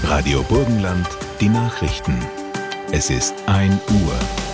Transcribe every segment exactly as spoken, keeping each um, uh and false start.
Radio Burgenland, die Nachrichten. Es ist ein Uhr.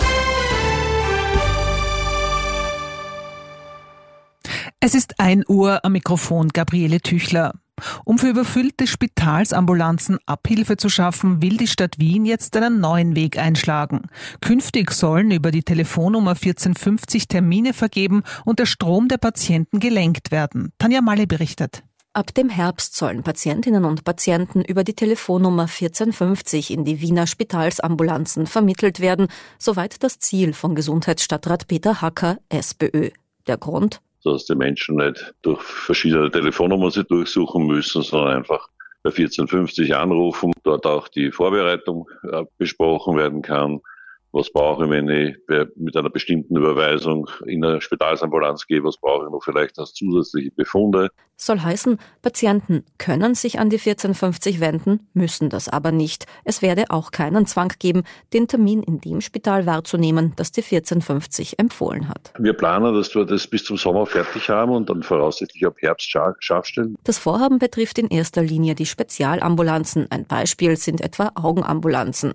Es ist ein Uhr, am Mikrofon Gabriele Tüchler. Um für überfüllte Spitalsambulanzen Abhilfe zu schaffen, will die Stadt Wien jetzt einen neuen Weg einschlagen. Künftig sollen über die Telefonnummer vierzehn fünfzig Termine vergeben und der Strom der Patienten gelenkt werden. Tanja Malle berichtet. Ab dem Herbst sollen Patientinnen und Patienten über die Telefonnummer vierzehn fünfzig in die Wiener Spitalsambulanzen vermittelt werden, soweit das Ziel von Gesundheitsstadtrat Peter Hacker, SPÖ. Der Grund? Dass die Menschen nicht durch verschiedene Telefonnummern sich durchsuchen müssen, sondern einfach bei vierzehn fünfzig anrufen, dort auch die Vorbereitung besprochen werden kann. Was brauche ich, wenn ich mit einer bestimmten Überweisung in eine Spitalsambulanz gehe? Was brauche ich noch vielleicht als zusätzliche Befunde? Soll heißen, Patienten können sich an die vierzehn fünfzig wenden, müssen das aber nicht. Es werde auch keinen Zwang geben, den Termin in dem Spital wahrzunehmen, das die vierzehn fünfzig empfohlen hat. Wir planen, dass wir das bis zum Sommer fertig haben und dann voraussichtlich ab Herbst scharf stellen. Das Vorhaben betrifft in erster Linie die Spezialambulanzen. Ein Beispiel sind etwa Augenambulanzen.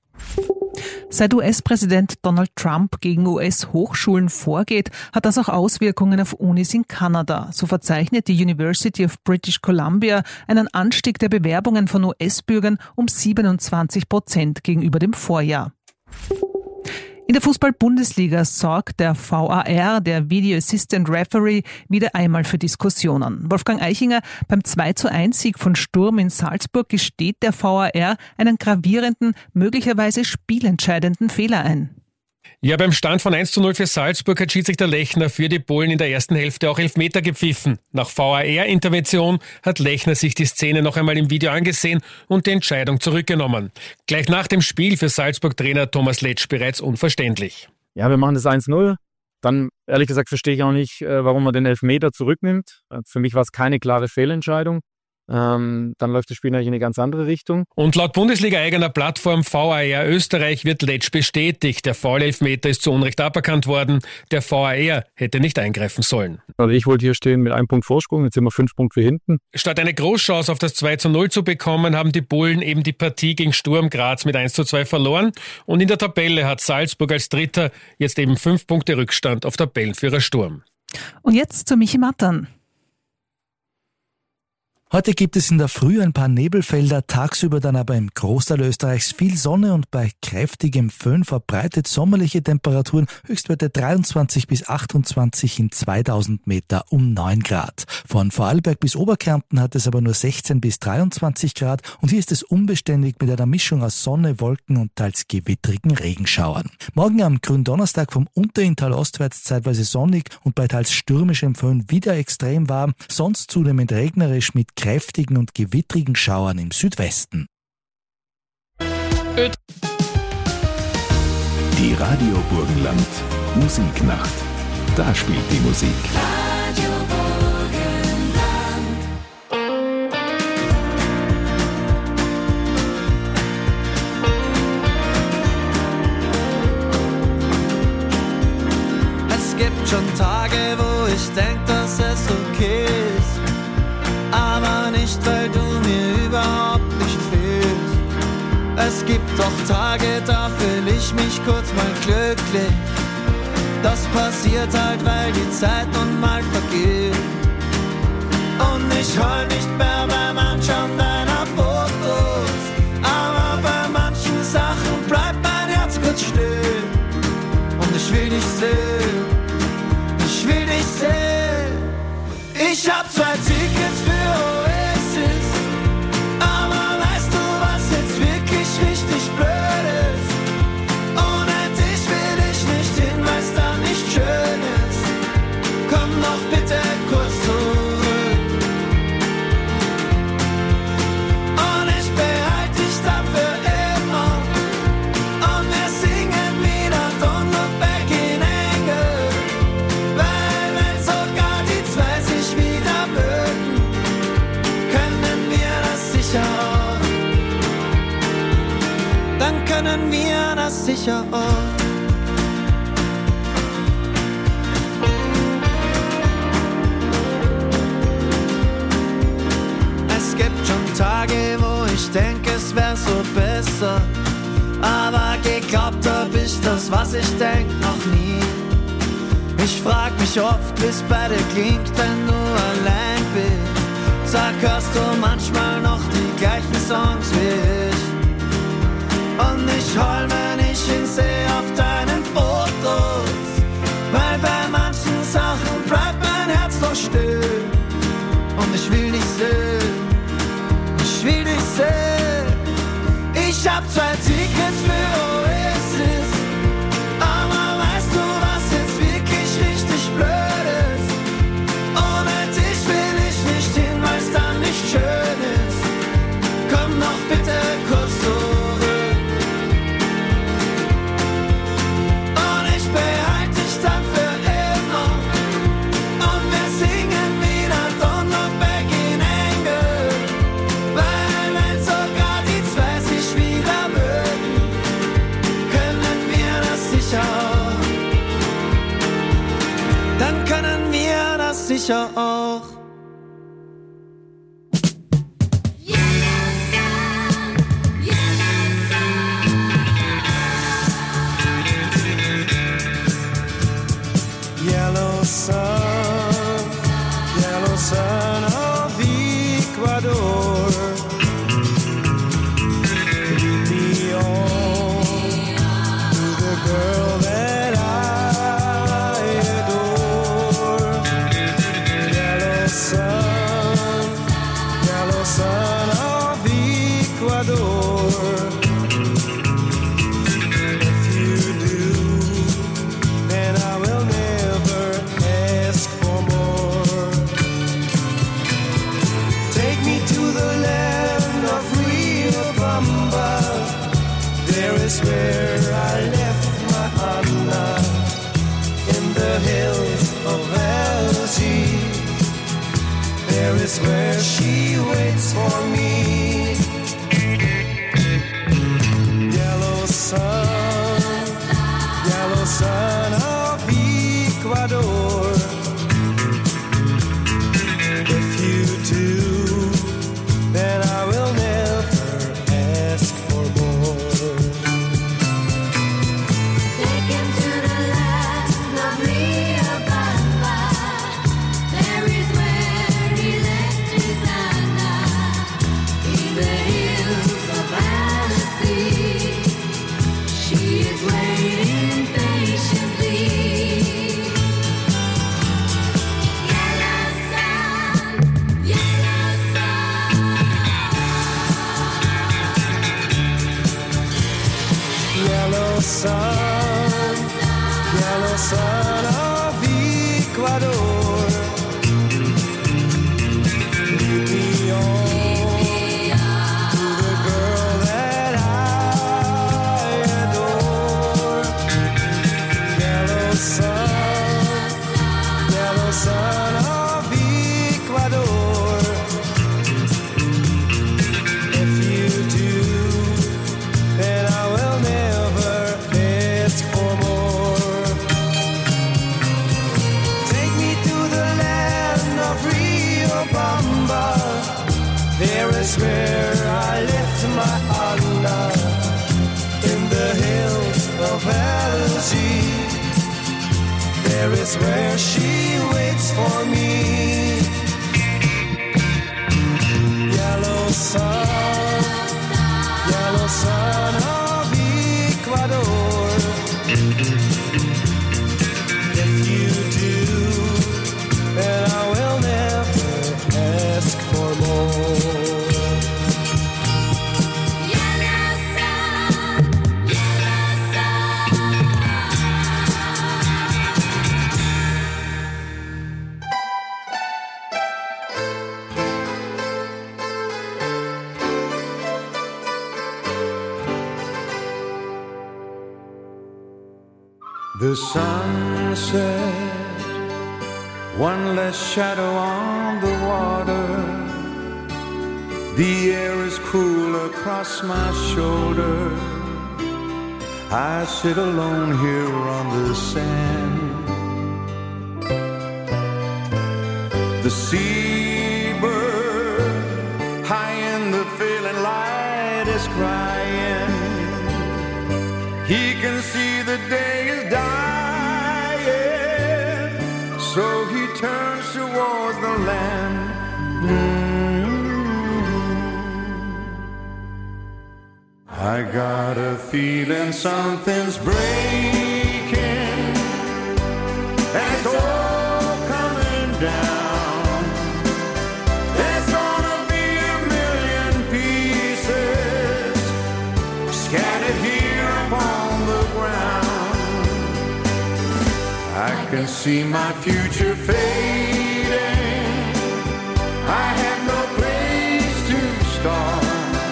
Seit U S-Präsident Donald Trump gegen U S-Hochschulen vorgeht, hat das auch Auswirkungen auf Unis in Kanada. So verzeichnet die University of British Columbia einen Anstieg der Bewerbungen von U S-Bürgern um siebenundzwanzig Prozent gegenüber dem Vorjahr. In der Fußball-Bundesliga sorgt der V A R, der Video Assistant Referee, wieder einmal für Diskussionen. Wolfgang Eichinger, beim zwei zu eins Sieg von Sturm in Salzburg gesteht der V A R einen gravierenden, möglicherweise spielentscheidenden Fehler ein. Ja, beim Stand von eins zu null für Salzburg hat Schiedsrichter Lechner für die Bullen in der ersten Hälfte auch Elfmeter gepfiffen. Nach V A R-Intervention hat Lechner sich die Szene noch einmal im Video angesehen und die Entscheidung zurückgenommen. Gleich nach dem Spiel für Salzburg-Trainer Thomas Letsch bereits unverständlich. Ja, wir machen das eins null. Dann, ehrlich gesagt, verstehe ich auch nicht, warum man den Elfmeter zurücknimmt. Für mich war es keine klare Fehlentscheidung. Ähm, dann läuft das Spiel natürlich in eine ganz andere Richtung. Und laut Bundesliga-eigener Plattform V A R Österreich wird Letsch bestätigt. Der Foul-Elfmeter ist zu Unrecht aberkannt worden. Der V A R hätte nicht eingreifen sollen. Also ich wollte hier stehen mit einem Punkt Vorsprung, jetzt sind wir fünf Punkte hinten. Statt eine Großchance auf das zwei zu null zu bekommen, haben die Bullen eben die Partie gegen Sturm Graz mit eins zu zwei verloren. Und in der Tabelle hat Salzburg als Dritter jetzt eben fünf Punkte Rückstand auf Tabellenführer Sturm. Und jetzt zu Michi Mattern. Heute gibt es in der Früh ein paar Nebelfelder, tagsüber dann aber im Großteil Österreichs viel Sonne und bei kräftigem Föhn verbreitet sommerliche Temperaturen, Höchstwerte dreiundzwanzig bis achtundzwanzig in zweitausend Meter um neun Grad. Von Vorarlberg bis Oberkärnten hat es aber nur sechzehn bis dreiundzwanzig Grad und hier ist es unbeständig mit einer Mischung aus Sonne, Wolken und teils gewittrigen Regenschauern. Morgen am Gründonnerstag vom Unterinntal ostwärts zeitweise sonnig und bei teils stürmischem Föhn wieder extrem warm, sonst zunehmend regnerisch mit kräftigen und gewittrigen Schauern im Südwesten. Die Radio Burgenland Musiknacht. Da spielt die Musik. Radio Burgenland. Es gibt schon Tage, wo ich denk, dass es okay ist. Aber nicht, weil du mir überhaupt nicht fehlst. Es gibt doch Tage, da fühl ich mich kurz mal glücklich. Das passiert halt, weil die Zeit nun mal vergeht. Und ich heul nicht mehr beim Anschauen deiner Fotos. Aber bei manchen Sachen bleibt mein Herz kurz still. Und ich will dich sehen, ich will dich sehen. Ich hab zwei Tickets für Oasis, aber weißt du, was jetzt wirklich richtig blöd ist? Ohne dich will ich nicht hin, weil's da nicht schön ist. Komm doch bitte kurz zurück und ich behalte dich dann für immer. Und wir singen wieder Don't Look Back in Anger, weil wenn sogar die zwei sich wieder mögen, können wir das sicher auch. Dann können wir das sicher auch. Es gibt schon Tage, wo ich ich denk, es wär so besser. Aber geglaubt hab ich das, was ich denk, noch nie. Ich frag mich oft, wie's bei dir klingt, wenn du allein bist. Sag, hörst du manchmal noch die gleichen Songs wie ich? Und ich heul, wenn ich ihn seh auf deinen Fotos, weil bei manchen Sachen bleibt mein Herz doch still. Und ich will dich sehen, ich will dich sehen. Ich hab zwei Tickets für Oasis, aber weißt du, was jetzt wirklich richtig blöd ist? Ohne dich will ich nicht hin, weil's dann nicht schön ist. Komm noch bitte kurz zurück und ich behalte dich dann für immer. Und wir singen wieder Don't Look Back in Anger, weil wenn sogar die zwei sich wieder mögen, können wir das sicher auch. Dann können wir das sicher auch. Yellow sun, yellow sun of Ecuador. Lead me on to the girl that I adore. Yellow sun, yellow sun of Ecuador. If you do, then I will never ask for more. Take me to the land of Riobamba. There is where I left my Anna, in the hills of Algiers. There is where she waits for me. Yellow sun, yellow sun of Ecuador. If you do, then I will never ask for more. Take him to the land of Riobamba. There is where he left his Anna, in the hills of Algiers. She is waiting patiently. Yellow sun, yellow sun. Yellow sun, yellow sun of Ecuador. Lead me on to the girl that I adore. Yellow sun, yellow sun of Ecuador. If you do, then I will never ask for more. Take me to the land of Riobamba. There is where I left my Anna, in the hills of Algiers. There is where she waits for me. Yellow sun, yellow sun of Ecuador. If you do, then I will never ask for more. Yellow sun, yellow sun. The sunset, one less shadow on the water. The air is cool across my shoulder. I sit alone here on the sand. The seabird high in the feeling light head is crying. He can see the day is dying, so he turns towards the land. Mm-hmm. I got a feeling something's breaking, and it's all coming down. There's gonna be a million pieces scattered here upon the ground. I can see my future fading. I have no place to start.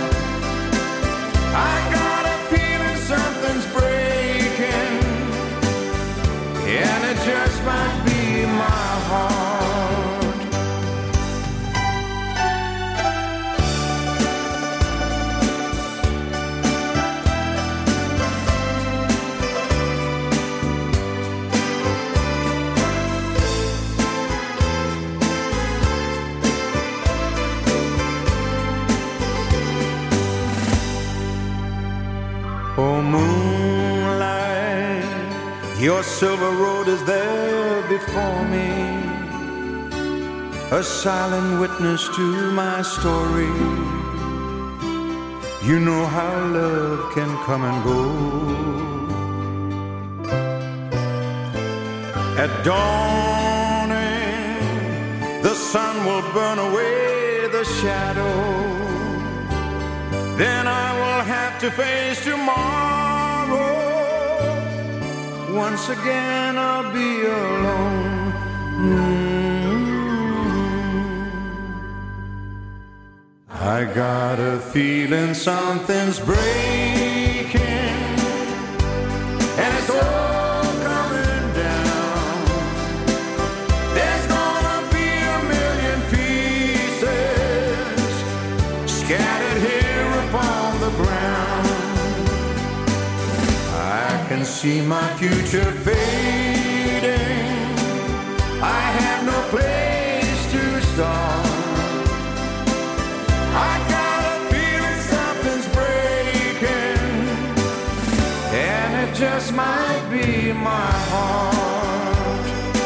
I got a feeling something's breaking, and it just might be my heart. Oh, moonlight, your silver road is there before me, a silent witness to my story. You know how love can come and go. At dawning, the sun will burn away the shadow. Then I will have to face tomorrow. Once again I'll be alone. Mm-hmm. I got a feeling something's breaking, and it's all coming down. There's gonna be a million pieces scattered here upon the ground. I can see my future fading. I have no place to start. I got a feeling something's breaking, and it just might be my heart.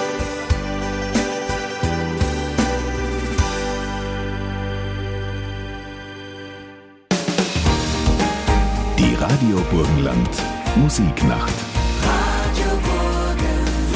Die Radio Burgenland Musiknacht. Radio Burgenland.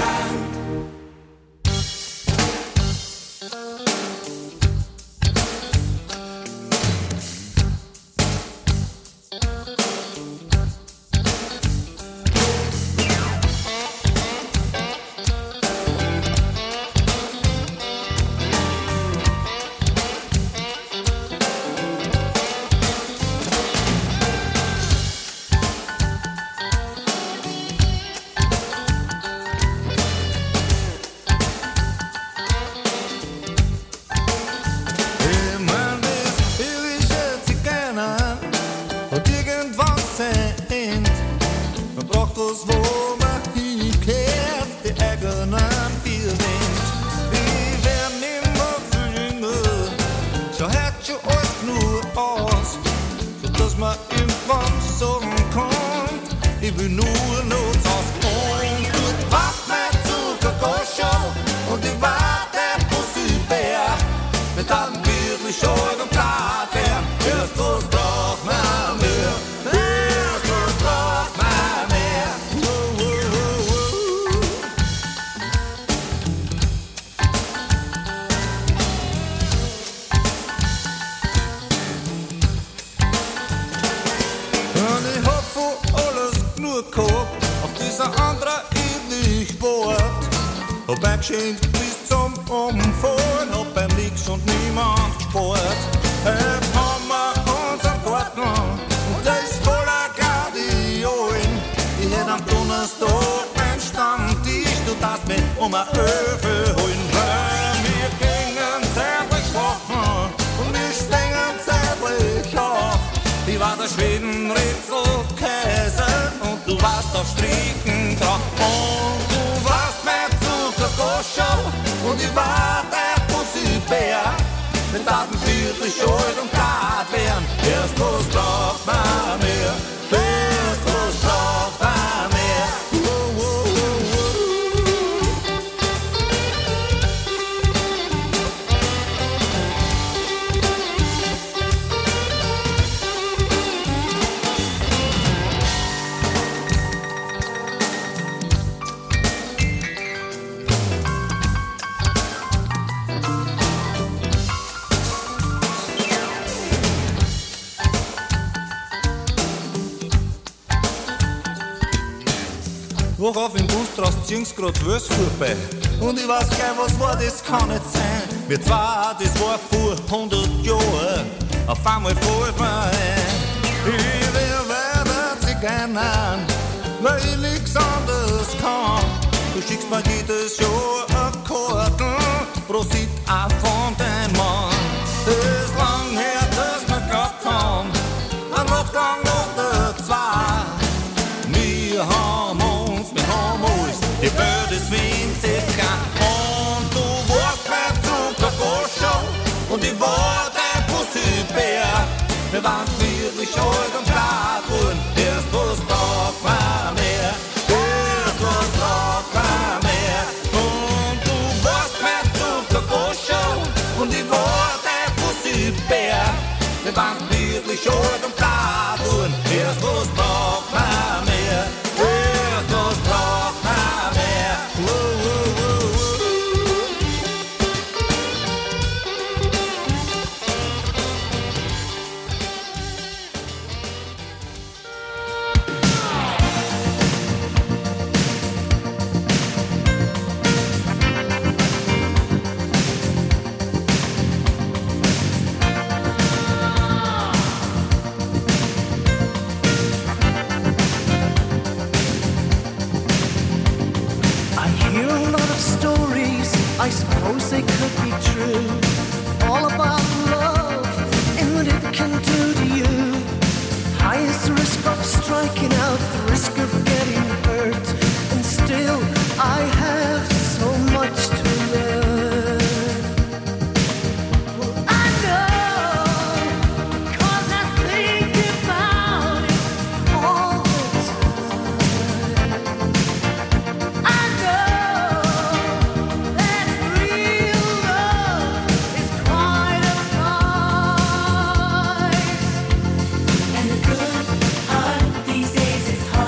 Bis zum Umfallen, hab beim Nix und niemand gespart. Jetzt haben wir unseren Garten und der ist voller Gardiolen. Ich hätt am Donnerstag mein Stammtisch, du darfst mich um ein Öfe holen. Weil wir gingen zeitlich schlafen und wir stehen zeitlich auf. Ich war der Schweden-Rätsel-Käse und du warst der Strickendrach. Und du warst mein Zuckergoschau und ich war der Pussybär. Mit Daten für die Schuld und Tat wären, erst bloß drauf. Hoch auf den Bus draus zieheng's grad Wös vorbei. Und ich weiß gleich, was war, das kann nicht sein. Wir zwei, das war vor hundert Jahren. Auf einmal fällt mir ein, ich will weiter Zigeuner, weil ich nix anderes kann. Du schickst mir jedes Jahr eine Karten, Prosit auch von deinem Mann. Ist lang her, dass wir gehabt haben, ein Nachtgang oder zwei. Wir haben uns, wir haben alles, die Welt ist winzig klein. Und du warst mein Zuckergoscher und ich war dein Pussybär. Wir waren wirklich alt und klar geworden, erst was braucht man mehr, erst was braucht man mehr. Und du warst mein Zuckergoscher und ich war dein Pussybär. Wir waren wirklich alt und klar geworden, erst was braucht man mehr, erst was braucht man mehr. Uh, uh, uh, uh. I suppose they could be true. All about love and what it can do to you. Highest risk of striking out, the risk of getting hurt. And still I have so much to learn. Well, I know, 'cause I think about it all the time. I know that real love is quite a price. And a good heart these days is hard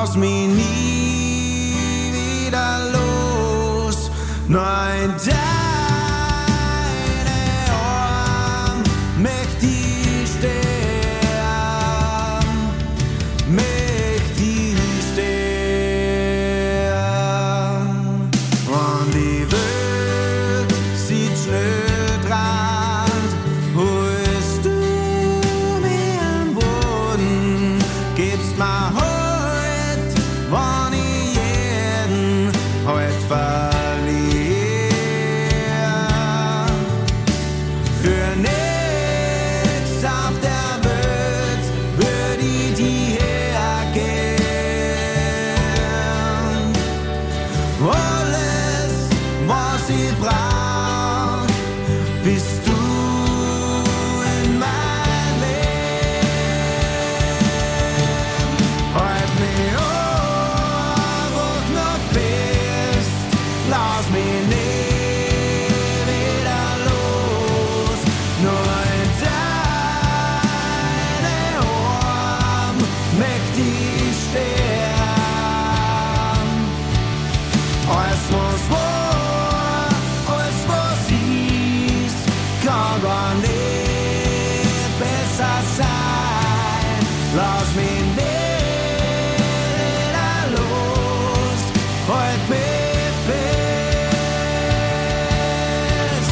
lass mich nie wieder los. Nein, deine Arme möcht ich sterben, möcht ich sterben. Und die Welt sieht schnell dran, holst du mir am Boden, gibst mir heut, wann ich jeden heut verliere. Für nix auf der Welt würd ich dir gern. Alles, was ich brauch, bist du in mein Leben. Halt mich einfach noch fest, lass mich nie wieder los. Nur in deine Arme möcht ich sterben. Alles was war, alles was ist, kann gar nicht besser sein. Lass mich nicht wieder los, halt mich fest.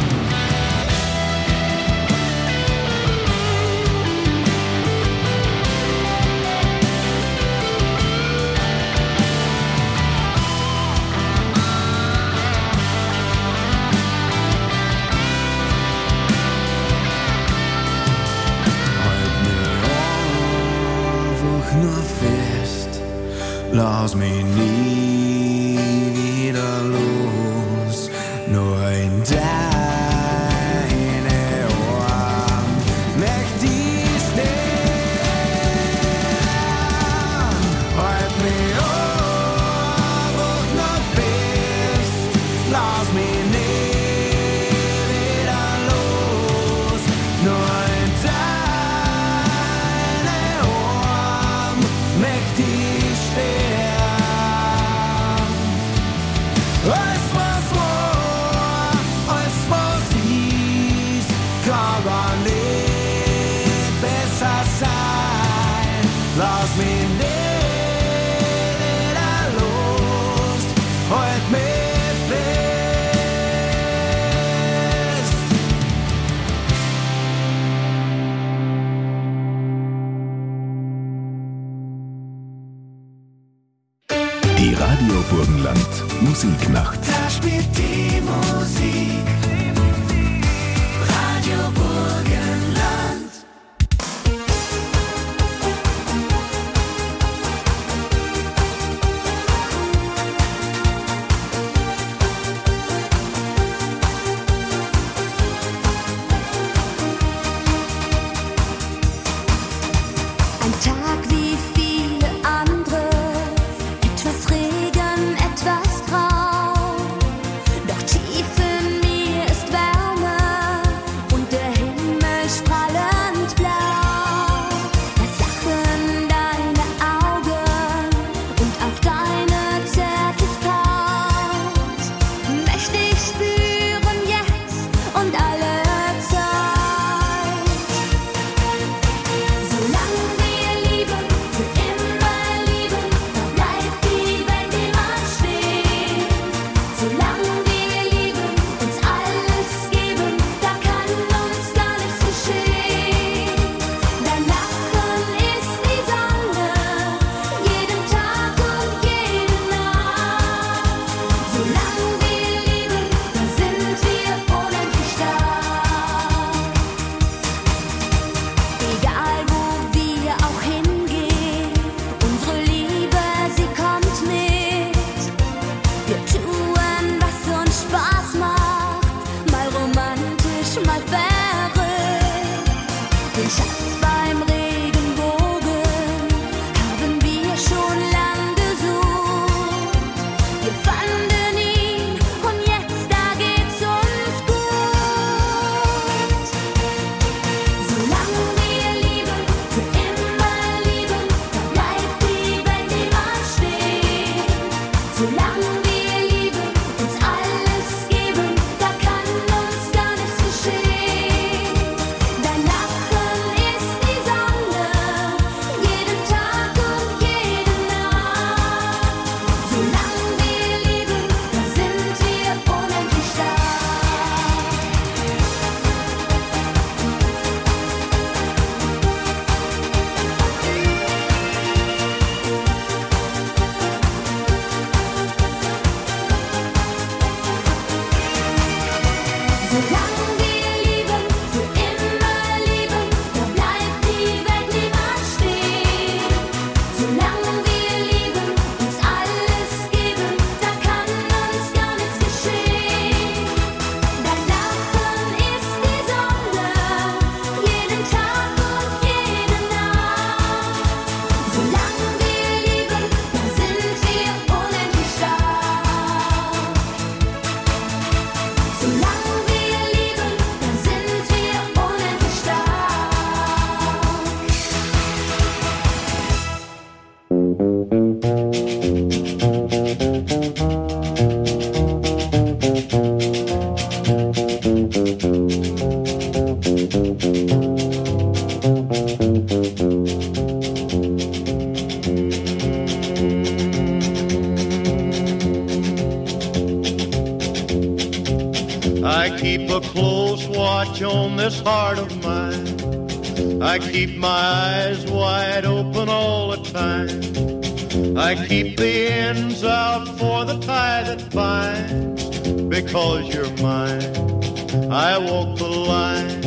Halt mich einfach nur fest, lass mich nie wieder los, nur in deine Arme möcht ich sterben. Halt mich einfach nur fest, lass mich nie wieder los, nur in deine Arme möcht ich sterben. Alles was war, alles was ist, kann gar nicht besser sein. Lass mich nicht wieder los, halt mich fest. Die Radio Burgenland Musiknacht. Da spielt die Musik. Radio Burgenland. Ein Tag wie viele andere, etwas Regen, etwas Grau, doch tief in mir watch on this heart of mine. I keep my eyes wide open all the time. I keep the ends out for the tie that binds. Because you're mine, I walk the line.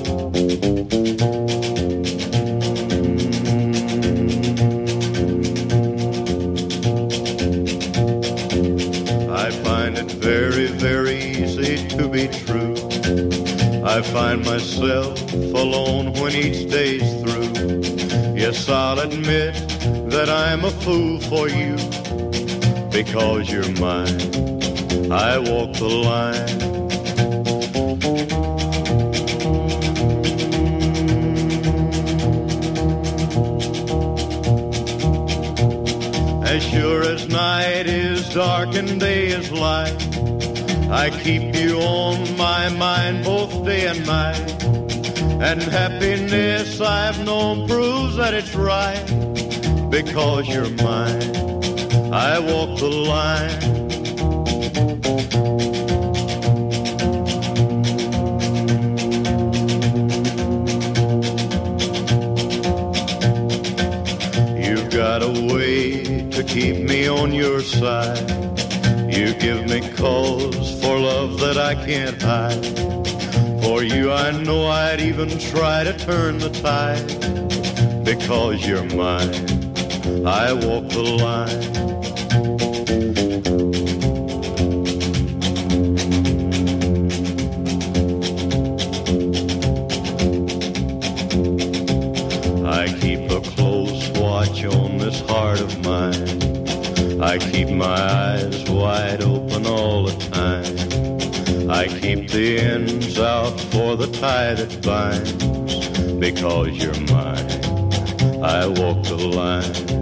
I find it very, very easy to be true. I find myself alone when each day's through. Yes, I'll admit that I'm a fool for you. Because you're mine, I walk the line. As sure as night is dark and day is light, I keep you on my mind both day and night. And happiness I've known proves that it's right. Because you're mine, I walk the line. You've got a way to keep me on your side. You give me cause for love that I can't hide. For you I know I'd even try to turn the tide. Because you're mine, I walk the line. I keep a close watch on this heart of mine. I keep my eyes wide open all the time. I keep the ends out for the tie that binds. Because you're mine, I walk the line.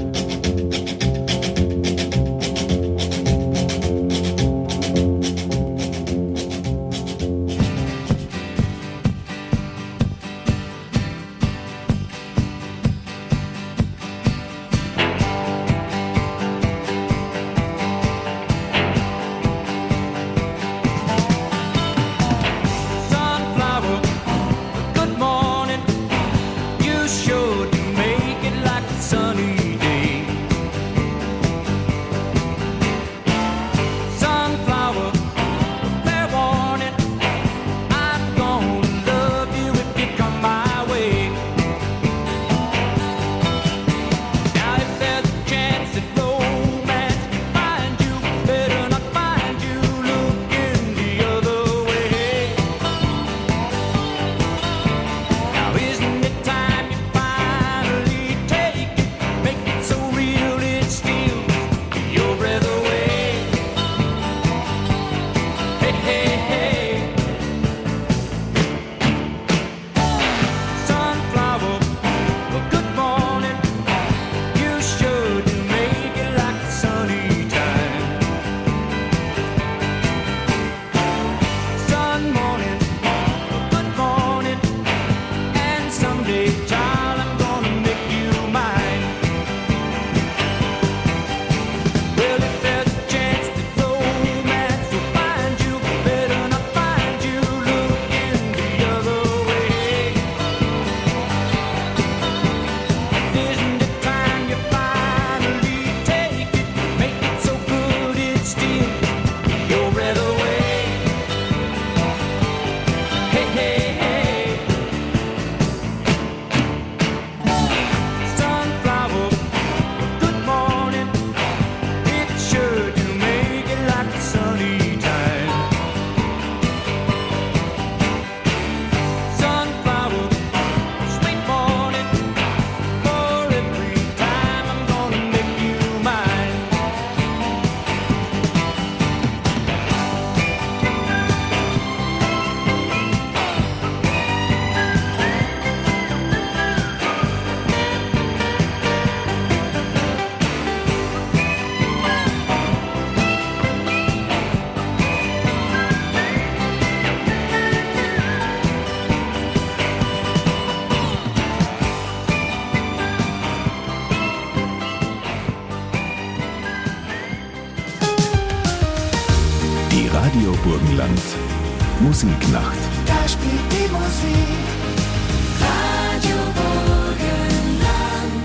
Radio Burgenland. Musiknacht. Da spielt die Musik. Radio Burgenland.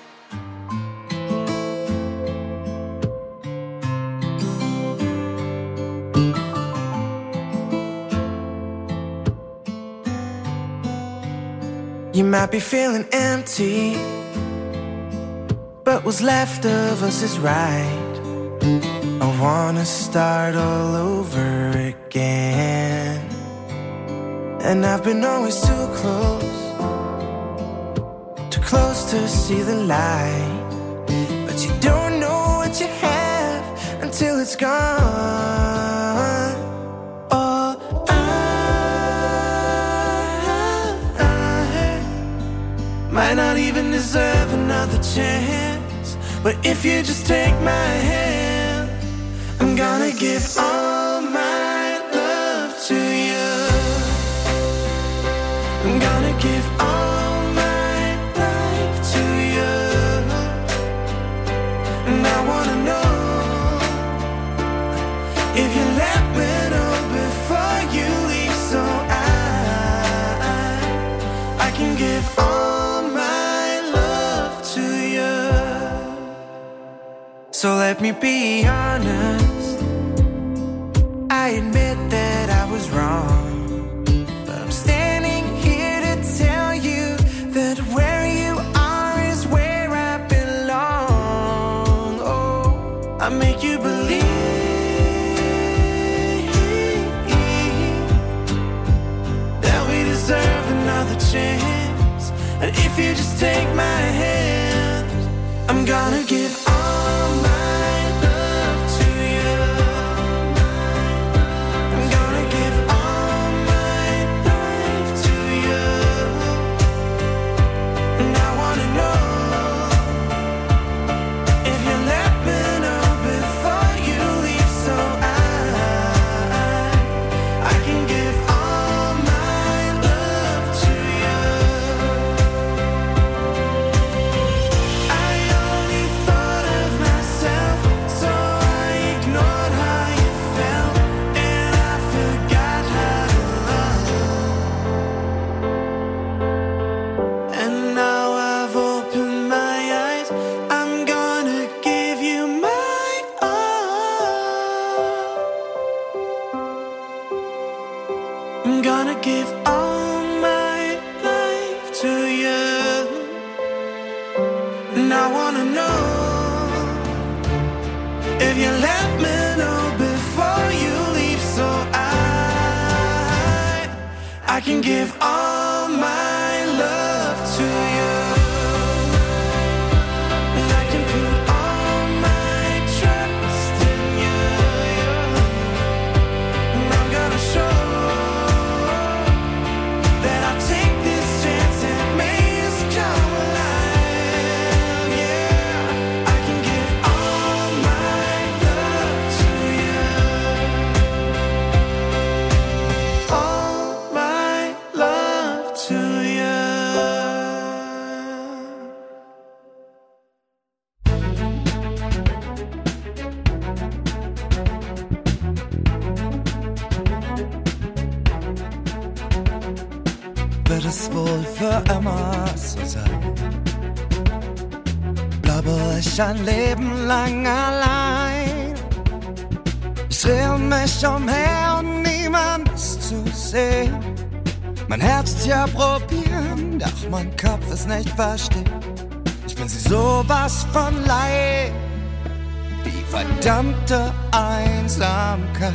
You might be feeling empty, but what's left of us is right. I wanna start all over again. And I've been always too close, too close to see the light. But you don't know what you have until it's gone. Oh, I, I, I might not even deserve another chance, but if you just take my hand, I'm gonna give all my love to you. I'm gonna give all my life to you. And I wanna know if you let me know before you leave, so I, I can give all my love to you. So let me be honest, I admit that I was wrong, but I'm standing here to tell you that where you are is where I belong. Oh, I make you believe that we deserve another chance. And if you just take my hand, I'm gonna give all my love to you. I'm gonna give all my life to you. And I wanna know if you let me know before you leave, so I, I can give all my love to you. I only thought of myself, so I ignored how you felt, and I forgot how to love. And now I've opened my eyes, I'm gonna give you my all. I'm gonna give all my life to you. And I wanna know if you let me know before you leave, so I, I can give all my love to you. And I can put all my trust in you. And I'm gonna show that I'll take this chance and make us come alive. Yeah, I can give all my love to you. All my love to you. Wird es wohl für immer so sein? Bleibe ich ein Leben lang allein? Ich drehe mich umher und niemand ist zu sehen. Mein Herz ja probieren, doch mein Kopf es nicht versteht. Ich bin sie sowas von leid, die verdammte Einsamkeit.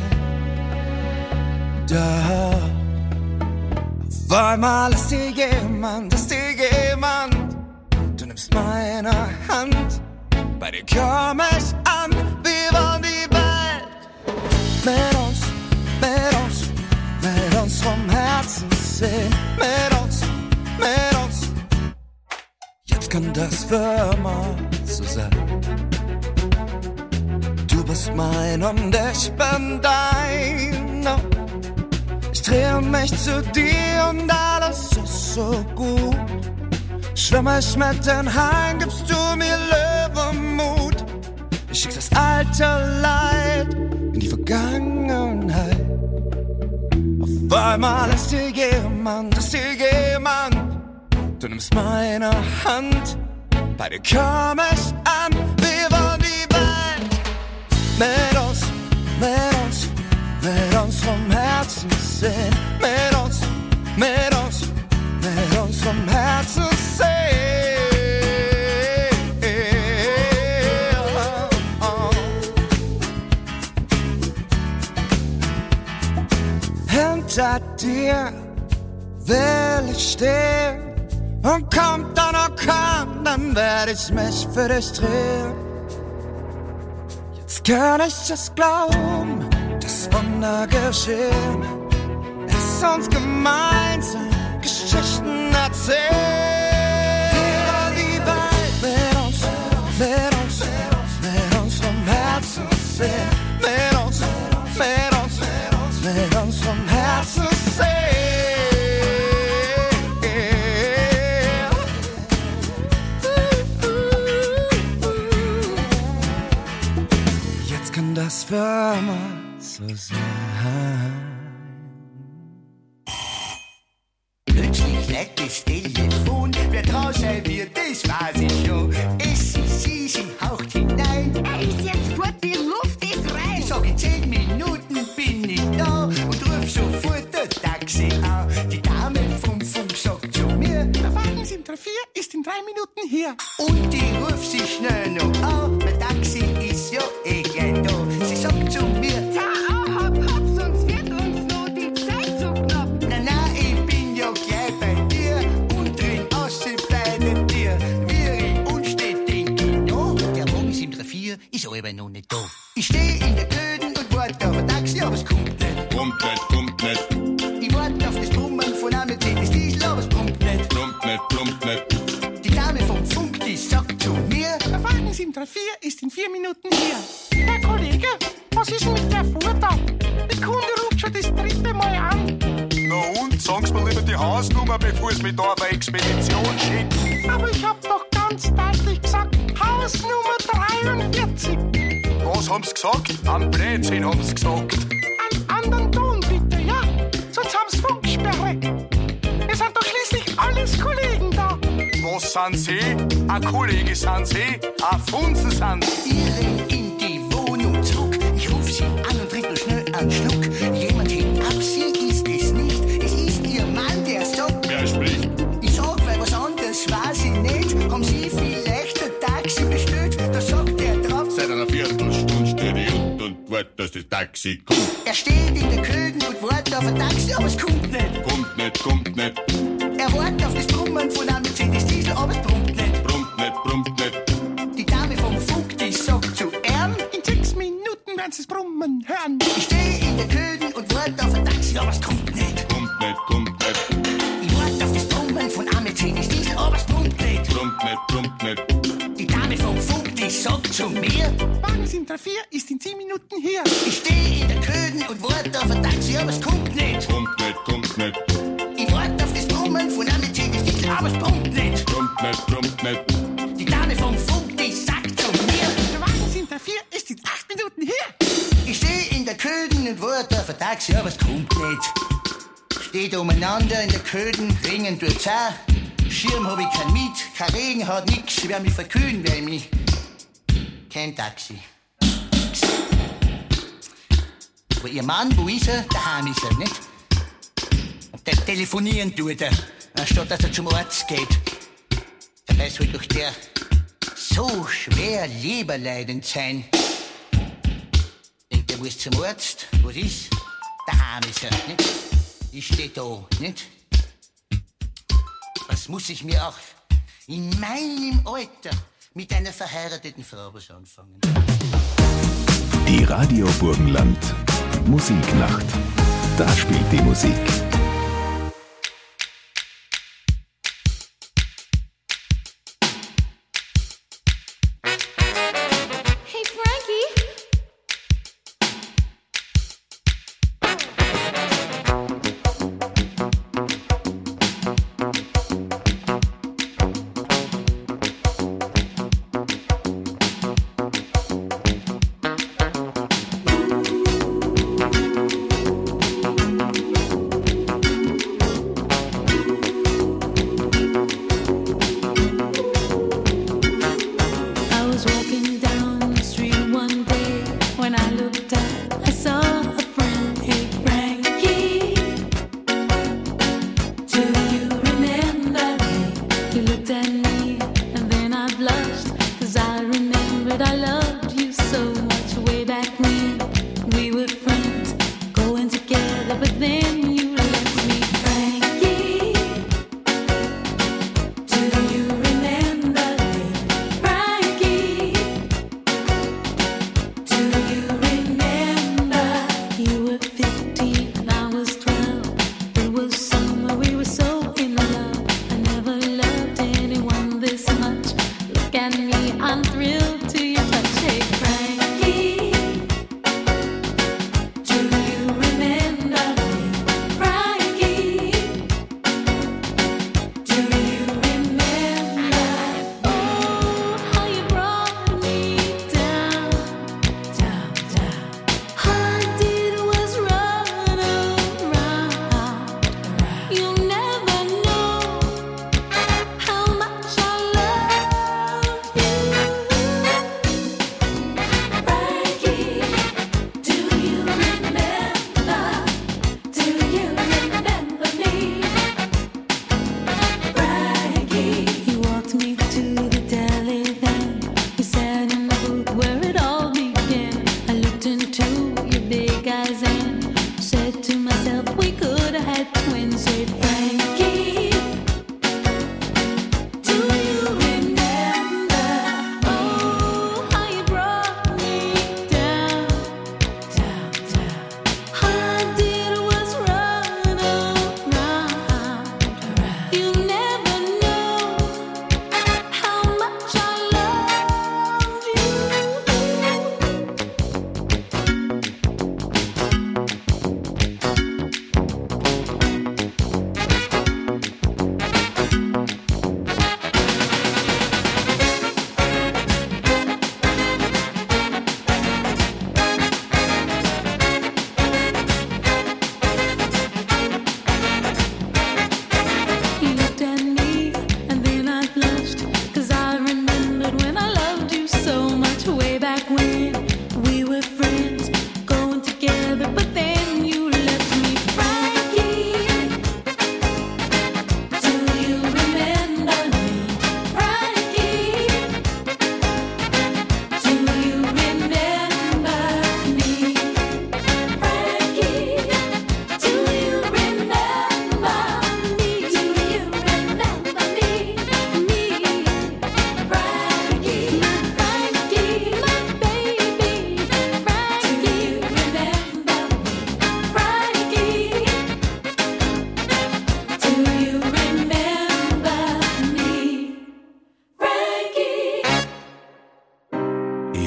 Da auf einmal ist hier jemand, ist hier jemand. Du nimmst meine Hand, bei dir komm ich an, wir wollen die Welt. Mit uns, mit uns, mit uns vom Herzen sehen. Mit uns, mit uns, jetzt kann das für immer so sein. Du bist mein und ich bin dein. Ich drehe mich zu dir und alles ist so gut. Schwimm ich mit den Haien, gibst du mir Löwenmut. Ich schick das alte Leid in die Vergangenheit. Auf Weil man ist dir jemand, ist dir jemand. Du nimmst meine Hand, bei dir komm ich an. Wir wollen die Welt mit uns, mit uns, mit uns vom Herzen sehen. Mit uns, mit uns, mit uns vom Herzen sehen. Hinter dir will ich stehen. Und kommt dann noch Orkan, dann werd ich mich für dich drehen. Jetzt kann ich es glauben, das Wunder geschehen. Lass uns gemeinsam Geschichten erzählen. Über die Welt mit uns, mit uns, mit uns vom Herzen sehen. Mit uns, mit uns, mit uns vom Herzen sehen. Das für immer so sein. Plötzlich lädt das Telefon, wer draußen wird, das weiß ich schon. Es ist sie, sie haucht hinein. Er ist jetzt fort, die Luft ist rein. Ich sag, in zehn Minuten bin ich da und ruf sofort das Taxi an. Die Dame vom Funk sagt zu mir, der Wagen sieben drei vier ist in drei Minuten hier. Und die ruft sie schnell noch an, mein Taxi ist ja eh gleich da. Sie sagt zu mir, fahr auf, hopp, hopp, sonst wird uns noch die Zeit zu knapp. Na, na, ich bin ja gleich bei dir und drin aussehen bei der Tür. Wie ich unsteht, denk ich noch, der Wagen sieben drei vier ist aber noch nicht da. Ich steh in der Köden und warte auf ein Taxi, aber es kommt nicht. Kommt nicht, kommt nicht. Ich warte auf das Brummen von einem Mercedes-Diesel, aber es brummt nicht. Brummt nicht, brummt nicht. Die Dame vom Funk, die sagt zu mir, der Wagen sieben drei vier ist in vier Minuten hier. Herr Kollege, was ist mit der Fuhr da? Der Kunde ruft schon das dritte Mal an. Na und? Sagen Sie mir lieber die Hausnummer, bevor Sie mich da auf eine Expedition schicken. Aber ich hab doch ganz deutlich gesagt, Hausnummer dreiundvierzig. Was haben Sie gesagt? Am Blödsinn haben Sie gesagt. Einen anderen Ton bitte, ja? Sonst haben Sie Funksperre. Wir sind doch schließlich alles Kollegen da. Was sind Sie? Ein Kollege sind Sie? Ein Funzen sind Sie? Ich renn in die Wohnung zurück. Ich ruf sie an und trink nur schnell einen Schluck. Jemand hebt ab, sie ist es nicht. Es ist ihr Mann, der sagt. Wer spricht? Ich sag, weil was anderes weiß ich nicht. Haben Sie vielleicht ein Taxi bestellt? Da sagt er drauf. Seit einer Viertelstunde steht ich unten und warte, dass das Taxi kommt. Er steht in der Köden und wartet auf ein Taxi, aber es kommt nicht. Kommt nicht, kommt nicht. Er wartet auf das Brummen von einem Mercedes-Diesel, aber es brummt nicht. Brummt nicht, brummt nicht. Die Dame vom Funk, die sagt zu ihm, in sechs Minuten werden Sie das Brummen hören. Ich stehe in der Köden und warte auf ein Taxi, aber es kommt nicht. Kommt nicht, kommt nicht. Ich warte auf das Brummen von einem Mercedes-Diesel, aber es brummt nicht. Brummt nicht, brummt nicht. Die Dame vom Funk, die sagt zu mir, Wagen sieben drei vier ist in zehn Minuten hier. Ich stehe in der Köden und warte auf ein Taxi, aber es kommt nicht. Kommt nicht, kommt nicht. Ich warte auf das Brummen von einem Mercedes-Diesel, aber es brummt nicht. Brummt nicht, brummt nicht. Die Dame vom Funk, die sagt zu mir, der Wagen sieben drei vier ist in acht Minuten hier. Ich stehe in der Köden und warte auf ein Taxi, aber es kommt nicht. Steht umeinander in der Köden, Ringen tut's auch. Schirm hab ich kein Miet, kein Regen hat nix, ich werd mich verkühlen, weil mich kein Taxi. Aber ihr Mann, wo ist er? Daheim ist er, nicht? Und der telefonieren tut er, anstatt dass er zum Arzt geht. Dabei soll doch der so schwer leberleidend sein. Denkt er, muss zum Arzt? Was ist? Daheim ist er, nicht? Ich steh da, nicht? Was muss ich mir auch in meinem Alter mit einer verheirateten Frau was anfangen? Die Radio Burgenland Musiknacht. Da spielt die Musik. Hey Frankie!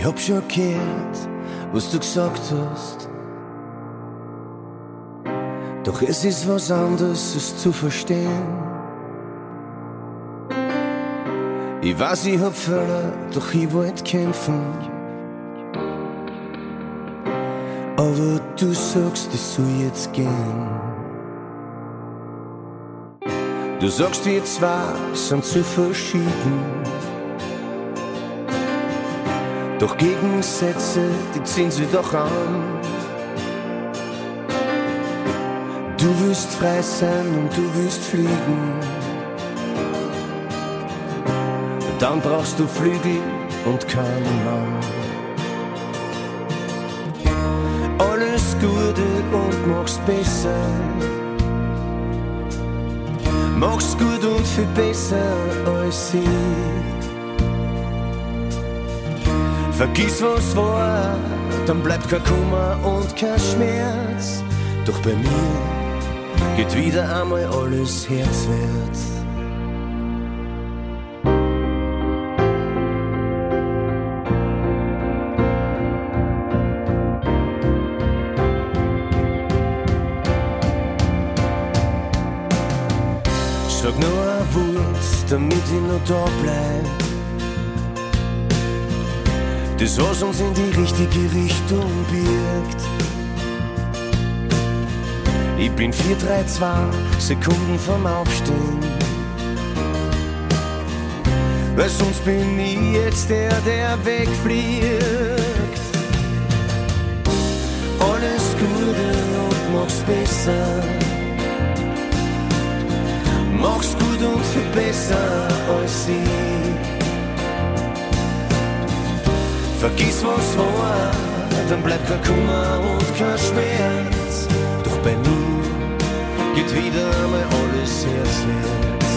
hab schon gehört, was du gesagt hast. Doch es ist was anderes, es zu verstehen. Ich weiß, ich hab Fehler, doch ich wollt kämpfen. Aber du sagst, es soll jetzt gehen. Du sagst, wir zwei sind zu verschieden. Doch Gegensätze, die ziehen sie doch an. Du willst frei sein und du willst fliegen. Dann brauchst du Flügel und keinen Mann. Alles Gute und machst besser. Machst gut und viel besser als ich. Vergiss was war, dann bleibt kein Kummer und kein Schmerz. Doch bei mir geht wieder einmal alles herzwärts. Sag nur ein Wort, damit ich noch da bleib. Das, was uns in die richtige Richtung birgt. Ich bin vier, drei, zwei Sekunden vom Aufstehen. Weil sonst bin ich jetzt der, der wegfliegt. Alles Gute und mach's besser. Mach's gut und viel besser als ich. Vergiss was war, dann bleibt kein Kummer und kein Schmerz. Doch bei mir geht wieder einmal alles herzwärts.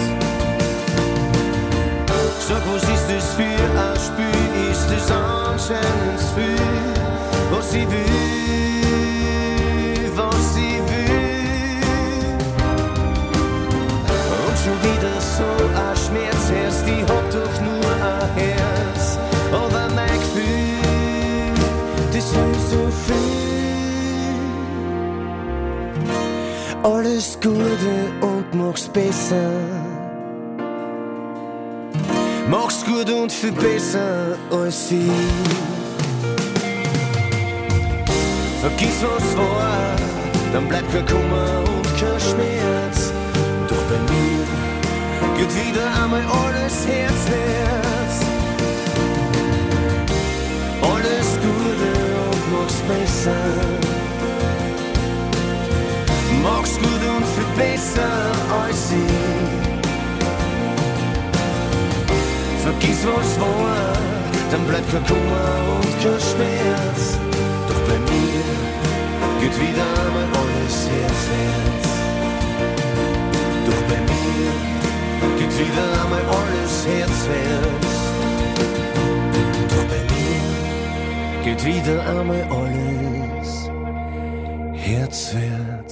Sag, was ist das für ein Spiel? Ist das anscheinend viel, was ich will, was ich will? Und schon wieder so ein Schmerz herrscht, ich hab doch nur ein Herz. Aber mein Gefühl, das will so viel. Alles Gute und mach's besser. Mach's gut und viel besser als ich. Vergiss was war, dann bleibt kein Kummer und kein Schmerz. Doch bei mir geht wieder einmal alles herzwärts. Alles Gute und mach's besser. Mach's gut und viel besser als ich. Vergiss was war, dann bleibt kein Kummer und kein Schmerz. Doch bei mir geht wieder einmal alles herzwärts. Doch bei mir geht wieder einmal alles herzwärts. Doch bei mir geht wieder einmal alles herzwärts.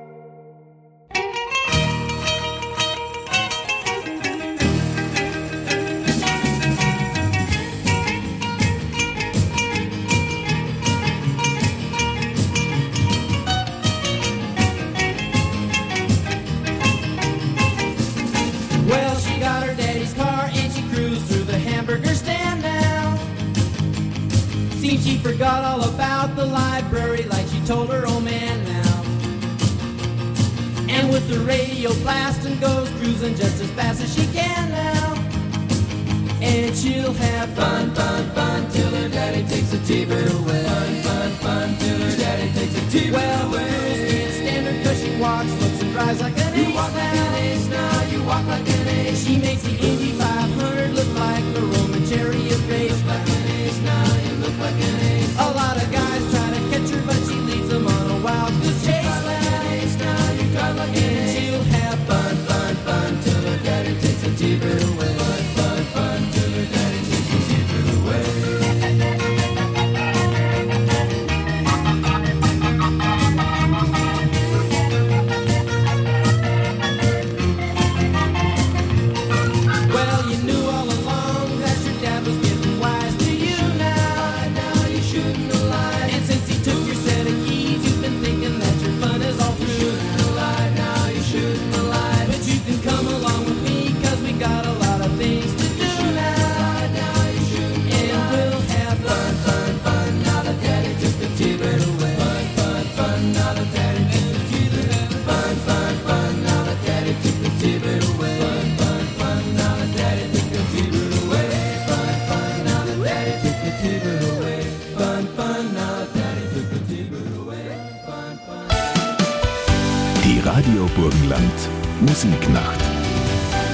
She forgot all about the library like she told her old man now. And with the radio blasting goes cruising just as fast as she can now. And she'll have fun, fun, fun till her daddy takes a T-bird away. Fun, fun, fun till her daddy takes a T-bird well, away. Well, the girls can't stand her cause she walks, looks and drives like an ace. You walk like an ace now, you walk like an ace. She makes the Indy five hundred look like the Roman chariot race. Look like an ace now, you look like an ace. A lot of guys try to catch her, but she leads them on a wild goose chase. Drive like an ace now, you drive like an ace. And she'll have fun, fun, fun till her daddy takes a T-bird away. Fun, fun, fun till her daddy takes a T-bird away.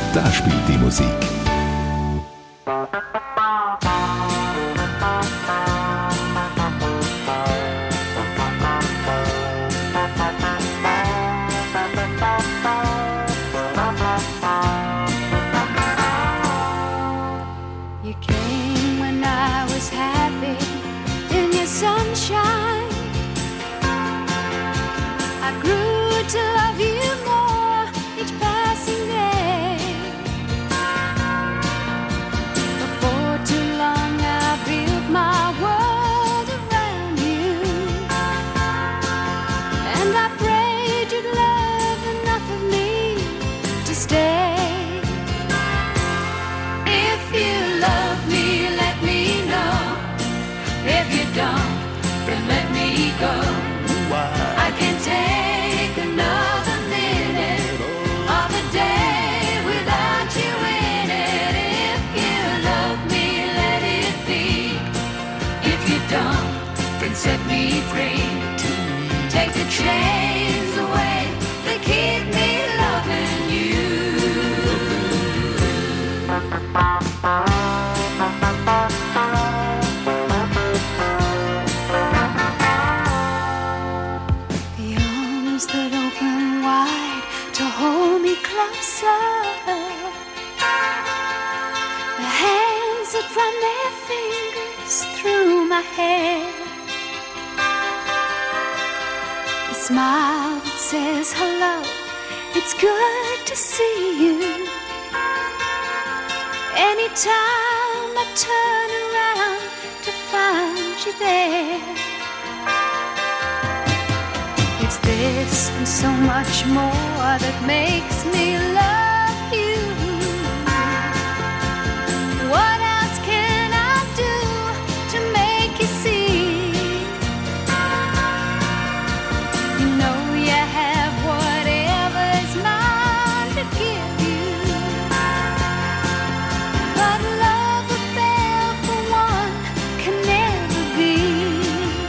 Da spielt die Musik. You came when I was happy in your sunshine. I grew to love you more each passing day. Before too long I built my world around you, and I prayed you'd love enough of me to stay. If you love me, let me know. If you don't, then let me go. I can't take another minute of the day without you in it. If you love me, let it be. If you don't, then set me free. Take the chains away that keep me loving you. The arms that open wide to hold me closer, the hands that run their fingers through my hair, the smile that says hello, it's good to see you. Anytime I turn around to find you there, it's this and so much more that makes me love you. What else can I do to make you see? You know you have whatever's mine to give you. But love without for one can never be.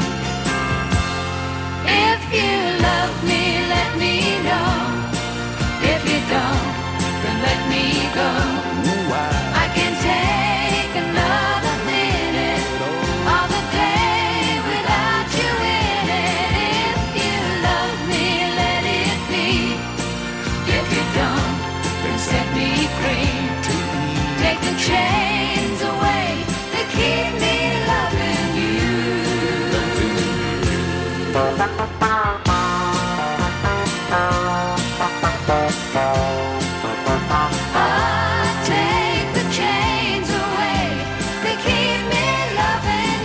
If you love me, let me know. If you don't, then let me go. I can take another minute of the day without you in it. If you love me, let it be. If you don't, then set me free. Take the chains away that keep me loving you. Ah, take the chains away that keep me loving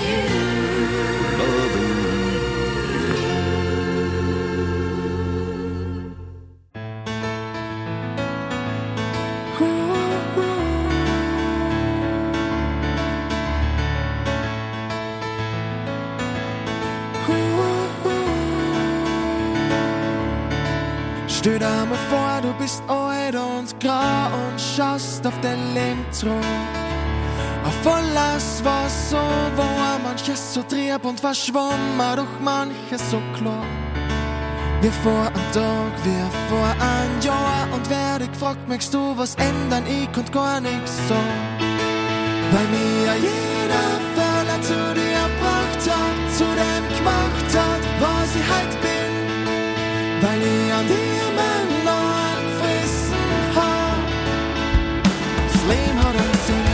Stell dir mal vor, du bist alt und grau und schaust auf dein Leben zurück. Auf alles, was so war, manches so trieb und verschwommen, doch manches so klar. Wie vor einem Tag, wie vor einem Jahr, und wer dich fragt, möchtest du was ändern, ich konnt gar nichts sagen. Weil mir jeder Fehler zu dir gebracht hat, zu dem gemacht hat, was ich heute bin. Weil ich an dir mein Neuen Frissen hab. Das Leben hat einen Sinn.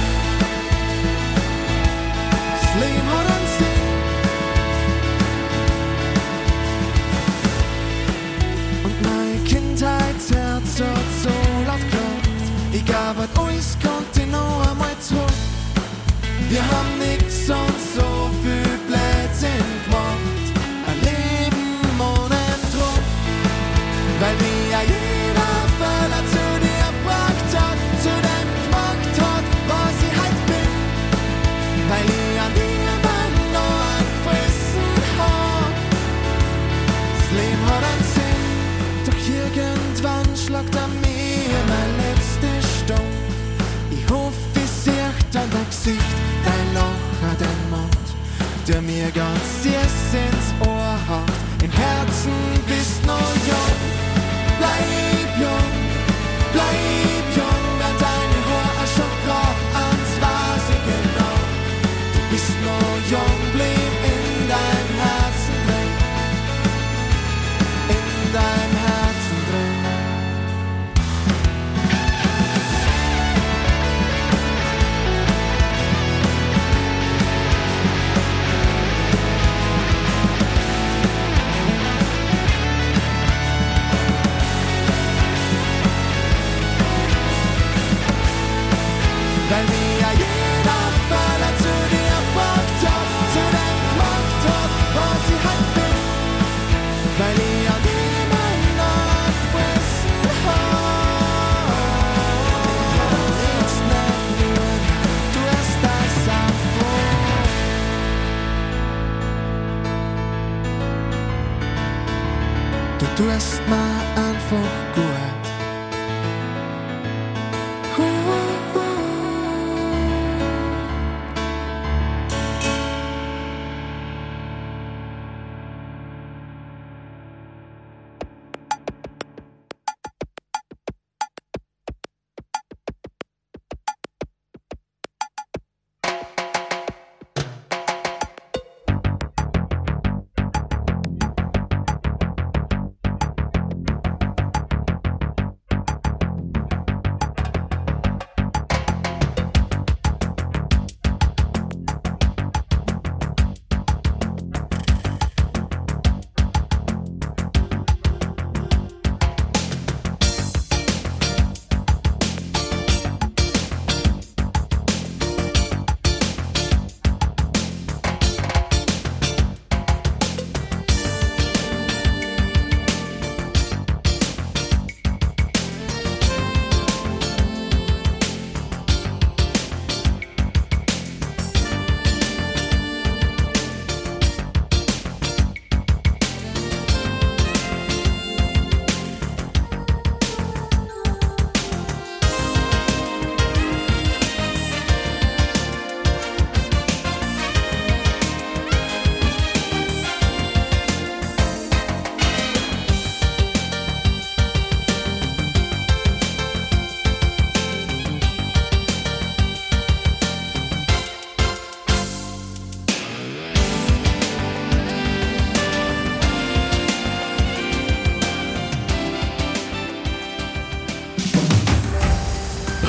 Das Leben hat einen Sinn. Und mein Kindheitsherz hat so laut geklopft. Ich gab halt alles, konnte noch einmal zurück. Wir haben nix und so viel Blödsinn gemacht. Ein Leben ohne Druck. Weil mir ja jeder Fehler zu dir gebracht hat, zu dem gemacht hat, was ich heute bin. Weil ich an dir mein Neuen Frissen hab. Das Leben hat einen Sinn, doch irgendwann schlagt an mir mein letzte Stunde.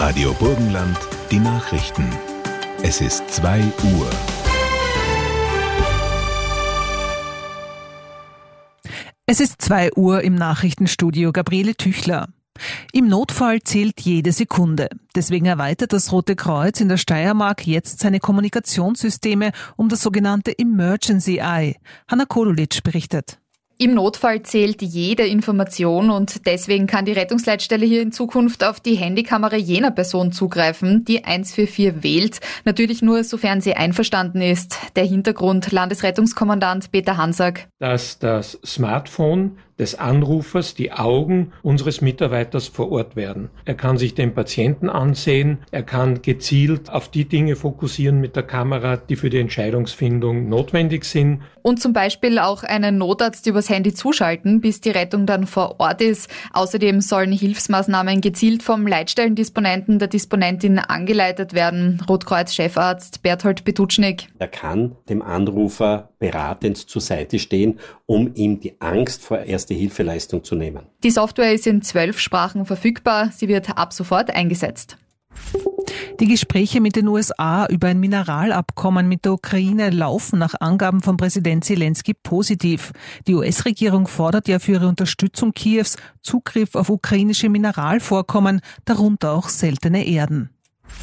Radio Burgenland, die Nachrichten. Es ist zwei Uhr. Es ist zwei Uhr im Nachrichtenstudio. Gabriele Tüchler. Im Notfall zählt jede Sekunde. Deswegen erweitert das Rote Kreuz in der Steiermark jetzt seine Kommunikationssysteme um das sogenannte Emergency Eye. Hanna Kolulitsch berichtet. Im Notfall zählt jede Information und deswegen kann die Rettungsleitstelle hier in Zukunft auf die Handykamera jener Person zugreifen, die eins vier vier wählt. Natürlich nur, sofern sie einverstanden ist. Der Hintergrund, Landesrettungskommandant Peter Hansack. Dass das Smartphone des Anrufers die Augen unseres Mitarbeiters vor Ort werden. Er kann sich den Patienten ansehen, er kann gezielt auf die Dinge fokussieren mit der Kamera, die für die Entscheidungsfindung notwendig sind. Und zum Beispiel auch einen Notarzt übers Handy zuschalten, bis die Rettung dann vor Ort ist. Außerdem sollen Hilfsmaßnahmen gezielt vom Leitstellendisponenten der Disponentin angeleitet werden. Rotkreuz-Chefarzt Berthold Petutschnik. Er kann dem Anrufer beratend zur Seite stehen, um ihm die Angst vor Erste-Hilfeleistung zu nehmen. Die Software ist in zwölf Sprachen verfügbar. Sie wird ab sofort eingesetzt. Die Gespräche mit den U S A über ein Mineralabkommen mit der Ukraine laufen nach Angaben von Präsident Zelensky positiv. Die U S-Regierung fordert ja für ihre Unterstützung Kiews Zugriff auf ukrainische Mineralvorkommen, darunter auch seltene Erden.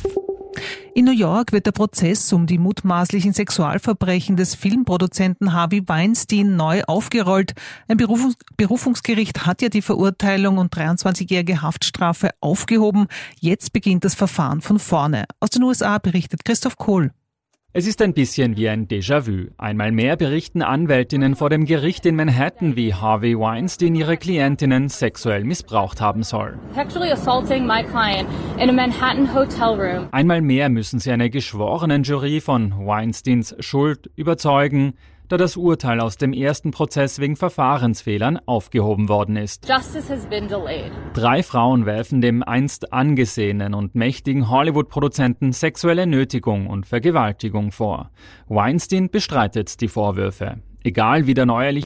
In New York wird der Prozess um die mutmaßlichen Sexualverbrechen des Filmproduzenten Harvey Weinstein neu aufgerollt. Ein Berufungs- Berufungsgericht hat ja die Verurteilung und dreiundzwanzigjährige Haftstrafe aufgehoben. Jetzt beginnt das Verfahren von vorne. Aus den U S A berichtet Christoph Kohl. Es ist ein bisschen wie ein Déjà-vu. Einmal mehr berichten Anwältinnen vor dem Gericht in Manhattan, wie Harvey Weinstein ihre Klientinnen sexuell missbraucht haben soll. Sexually assaulting my client in a Manhattan hotel room. Einmal mehr müssen sie eine geschworenen Jury von Weinsteins Schuld überzeugen, da das Urteil aus dem ersten Prozess wegen Verfahrensfehlern aufgehoben worden ist. Justice has been delayed. Drei Frauen werfen dem einst angesehenen und mächtigen Hollywood-Produzenten sexuelle Nötigung und Vergewaltigung vor. Weinstein bestreitet die Vorwürfe. Egal wie der neuerliche